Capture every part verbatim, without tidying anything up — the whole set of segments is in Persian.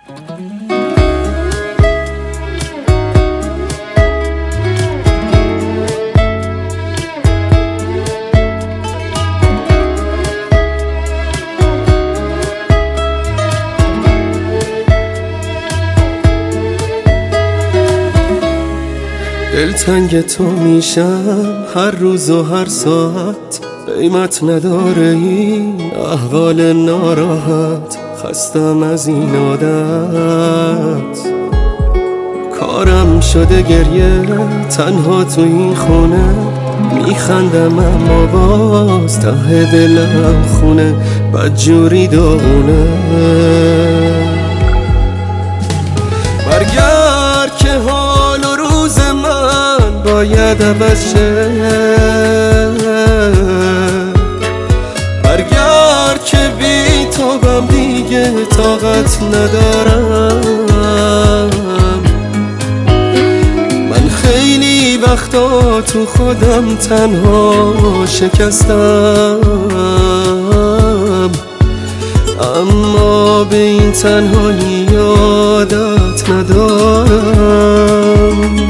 دلتنگ تو میشم هر روز و هر ساعت، قیمت نداره این احوال ناراحت. خستم از این عادت، کارم شده گریه تنها تو این خونه. میخندم اما باز ته دلم خونه، بدجوری داغونه. برگرد که حال و روز من باید عوض شه. برگرد که بی تابم دیگه طاقت ندارم. من خیلی وقتا تو خودم تنها شکستم، اما به این تنهایی عادت ندارم.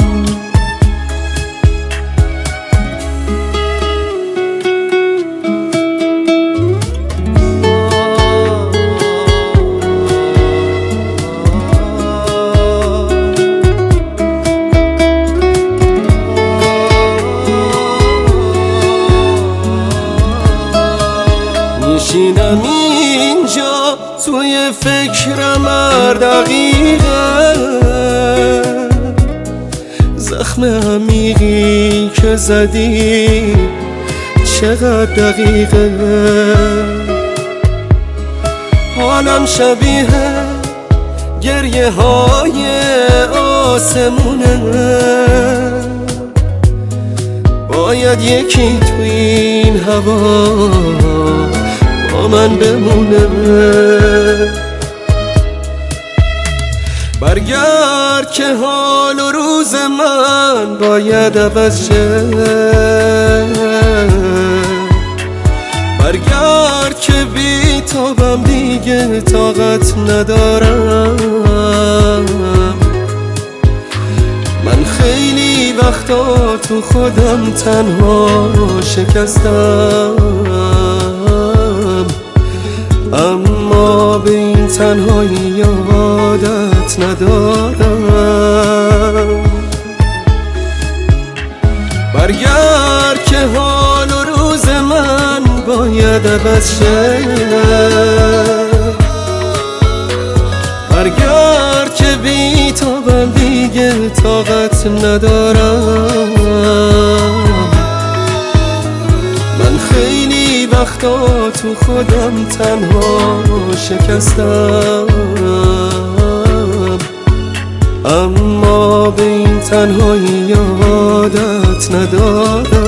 میشینم اینجا توی فکرم هر دقیقه، زخم عمیقی که زدی چقدر دقیقه. حالم شبیه گریه های آسمونه، باید یکی توی این هوا با من بمونه. برگرد که حال و روز من باید عوض شه. برگرد که بی تابم دیگه طاقت ندارم. من خیلی وقتا تو خودم تنها شکستم، اما به این تنهایی عادت ندارم. برگرد که حال و روز من باید عوض شه. برگرد که بی تابم دیگه طاقت ندارم. من خیلی وقتا تو خودم تنها شکستم، اما به این تنهایی عادت ندارم.